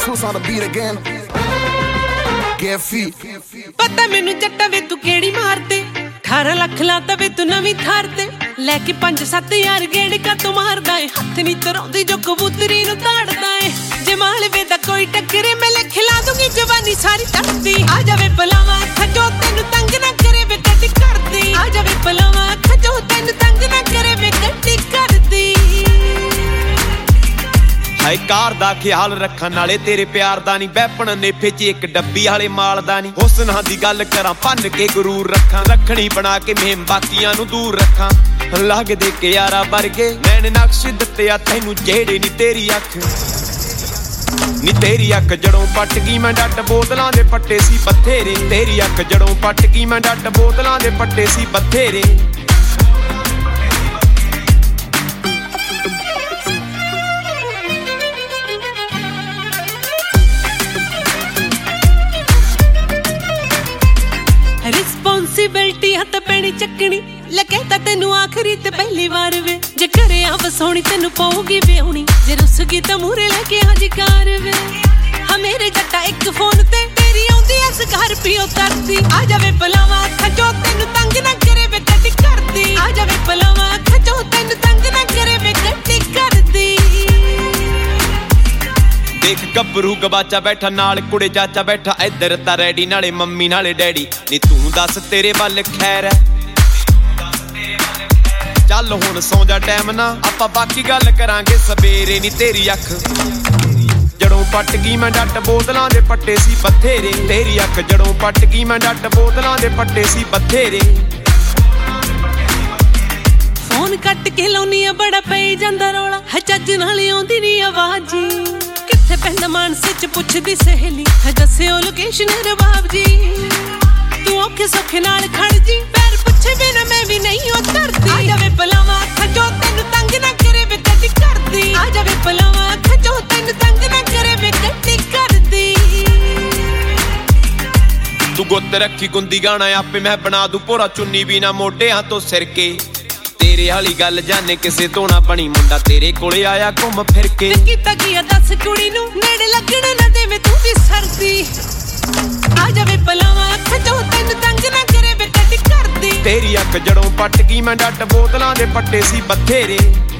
Switch on the beat again. Get feet. ਪਤਾ ਮੈਨੂੰ ਜੱਟਾ ਵੇ ਤੂੰ ਕਿਹੜੀ ਮਾਰਦੇ 18 ਲੱਖ ਲਾਤਾ ਵੇ ਤੂੰ ਨਵੀਂ ਥਾਰ ਤੇ ਲੈ ਕੇ 5-7 ਯਾਰ ਗੇੜ ਕਾ ਤੂੰ ਮਾਰਦਾ ਏ ਹੱਥ ਨਹੀਂ ਤਰਾਉਂਦੀ ਜੋ ਕਬੂਤਰੀ ਨੂੰ ਤਾੜਦਾ ਏ ਜੇ ਮਾਲਵੇ ਦਾ ਕੋਈ ਟੱਕਰੇ ਮੈਂ ਲੈ ਖਿਲਾ ਦੂੰਗੀ ਜਵਾਨੀ ਸਾਰੀ ਤੜਦੀ ਆ ਜਾਵੇ ਪਲਾਵਾ ਖਜੋ ਤੈਨੂੰ ਤੰਗ ਨਾ ਕਰੇ ਵੇ ਕੱਟੀ ਕਰਦੀ ਆ ਜਾਵੇ ਪਲਾਵਾ ਖਜੋ ਤੈਨੂੰ ਤੰਗ ਨਾ ਕਰੇ ਵੇ ਕੱਟੀ ਕਰਦੀ ਹਾਏ ਕਾਰ ਦਾ ਖਿਆਲ ਰੱਖਣ ਵਾਲੇ ਤੇਰੇ ਪਿਆਰ ਦਾ ਨਹੀਂ ਵੈਪਣ ਨੇਫੇ 'ਚ ਇੱਕ ਡੱਬੀ ਵਾਲੇ ਮਾਲ ਦਾ ਨਹੀਂ ਹੁਸਨਾਂ ਦੀ ਗੱਲ ਕਰਾਂ ਭੰਨ ਕੇ ਗਰੂਰ ਰੱਖਾਂ ਰੱਖਣੀ ਬਣਾ ਕੇ ਮੇਮ ਬਾਕੀਆਂ ਨੂੰ ਦੂਰ ਰੱਖਾਂ ਲੱਗਦੇ ਕਿ ਯਾਰਾ ਵਰਗੇ ਮੈਨੇ ਨਕਸ਼ ਦਿੱਤੇ ਆ ਤੈਨੂੰ ਜਿਹੜੇ ਨੀ ਤੇਰੀ ਅੱਖ ਨੀ ਤੇਰੀ ਅੱਖ ਜੜੋਂ ਪੱਟ ਗਈ ਮੈਂ ਡੱਟ ਬੋਤਲਾਂ ਦੇ ਪੱਟੇ ਸੀ ਬਥੇਰੇ ਤੇਰੀ ਅੱਖ ਜੜੋਂ ਪੱਟ ਗਈ ਮੈਂ ਡੱਟ ਬੋਤਲਾਂ ਦੇ ਪੱਟੇ ਸੀ ਬਥੇਰੇ ਰਿਸਪੌਂਸਿਬਿਲਟੀ ਹੱਥ ਪੈਣੀ ਚੱਕਣੀ ਲੱਗੇ ਤਾਂ ਤੈਨੂੰ ਆਖਰੀ ਤੇ ਪਹਿਲੀ ਵਾਰ ਵੇ ਜੇ ਘਰੇ ਆ ਵਸਾਉਣੀ ਤੈਨੂੰ ਪਊਗੀ ਵਿਆਹੁਣੀ ਜੇ ਰੁੱਸ ਗਈ ਤਾਂ ਮੂਹਰੇ ਲੈ ਕੇ ਹਜਕਾਰ ਵੇ ਹਾਂ ਮੇਰੇ ਜੱਟਾ ਇੱਕ ਫੋਨ ਤੇ ਤੇਰੀ ਆਉਂਦੀ ਐ ਸਕਾਰਪੀਓ ਕਰਦੀ ਆ ਜਾਵੇ ਪਲਾਵਾ ਖਜੋ ਤੈਨੂੰ ਤੰਗ ਨਾ ਕਰੇ ਵੇ ਕੱਟੀ ਕਰਦੀ ਆ ਜਾਵੇ ਪਲਾਵਾ ਖਜੋ ਤੈਨੂੰ ਤੰਗ ਨਾ ਕਰੇ ਵੇ ਕੱਟੀ ਕਰਦੀ ਦੇਖ ਗੱਭਰੂ ਗਵਾਚਾ ਬੈਠਾ ਨਾਲ ਕੁੜੇ ਚਾਚਾ ਬੈਠਾ ਇੱਧਰ ਤਾਂ ਰੈਡੀ ਨਾਲੇ ਮੰਮੀ ਨਾਲੇ ਡੈਡੀ ਨੀ ਤੂੰ ਦੱਸ ਤੇਰੇ ਵੱਲ ਖੈਰ ਐ ਚੱਲ ਹੁਣ ਸੌਂ ਜਾ ਟਾਈਮ ਨਾ ਆਪਾਂ ਬਾਕੀ ਗੱਲ ਕਰਾਂਗੇ ਸਵੇਰੇ ਨੀ ਤੇਰੀ ਅੱਖ ਜੜੋਂ ਪੱਟ ਗਈ ਮੈਂ ਡੱਟ ਬੋਤਲਾਂ ਦੇ ਪੱਟੇ ਸੀ ਬਥੇਰੇ ਤੇਰੀ ਅੱਖ ਜੜੋਂ ਪੱਟ ਗਈ ਮੈਂ ਡੱਟ ਬੋਤਲਾਂ ਦੇ ਪੱਟੇ ਸੀ ਬਥੇਰੇ ਫੋਨ ਕੱਟ ਕੇ ਲਾਉਣੀ ਆ ਬੜਾ ਪਈ ਜਾਂਦਾ ਰੌਲਾ ਹੈ ਚੱਜ ਨਾਲ ਆਉਂਦੀ ਨੀ ਆਵਾਜ਼ ਕਿੱਥੇ ਪੈਂਦਾ ਮਾਨਸੇ ਚ ਪੁੱਛਦੀ ਸਹੇਲੀ ਹੈ ਦੱਸਿਓ ਲੋਕੇਸ਼ਨ ਰਬਾਬ ਜੀ ਤੂੰ ਔਖੇ ਸੌਖੇ ਨਾਲ ਖੜ ਜੀ ਪੈਰ ਪੁੱਛੇ ਬਿਨਾ ਮੈਂ ਵੀ ਨਹੀਂ ਉਤਰਦੀ ਆ ਜਾਵੇ ਪਲਾਵਾ ਖਜੋ ਤੈਨੂੰ ਤੰਗ ਨਾ ਕਰੇ ਵੇ ਕੱਟੀ ਕਰਦੀ ਆ ਜਾਵੇ ਪਲਾਵਾ ਖਜੋ ਤੈਨੂੰ ਤੰਗ ਨਾ ਕਰੇ ਵੇ ਕੱਟੀ ਕਰਦੀ ਤੂੰ ਗੁੱਤ ਰੱਖੀ ਗੁੰਦੀ ਗਾਣਾ ਆਪੇ ਮੈਂ ਬਣਾ ਦੂ ਭੋਰਾ ਚੁੰਨੀ ਵੀ ਨਾ ਮੋਢਿਆਂ ਤੋਂ ਸਿਰ ਕੇ ਤੇਰੇ ਵਾਲੀ ਗੱਲ ਜਾਣੇ ਕਿਸੇ ਤੋਂ ਨਾ ਬਣੀ ਮੁੰਡਾ ਤੇਰੇ ਕੋਲੇ ਆਇਆ ਘੁੰਮ ਫਿਰ ਕੇ ਕੀਤਾ ਕੀ ਆ ਦੱਸ ਕੁੜੀ ਨੂੰ ਨੇੜੇ ਲੱਗਣ ਨਾ ਦੇਵੇਂ ਤੂੰ ਵੀ ਸਰਦੀ ਆ ਜਾਵੇ ਪਲਾਵਾ ਖਜੋ ਤੈਨੂੰ ਤੰਗ ਨਾ ਕਰੇ ਵੇ ਕੱਟੀ ਕਰਦੀ ਤੇਰੀ ਅੱਖ ਜੜੋਂ ਪੱਟ ਗਈ ਮੈਂ ਡੱਟ ਬੋਤਲਾਂ ਦੇ ਪੱਟੇ ਸੀ ਬਥੇਰੇ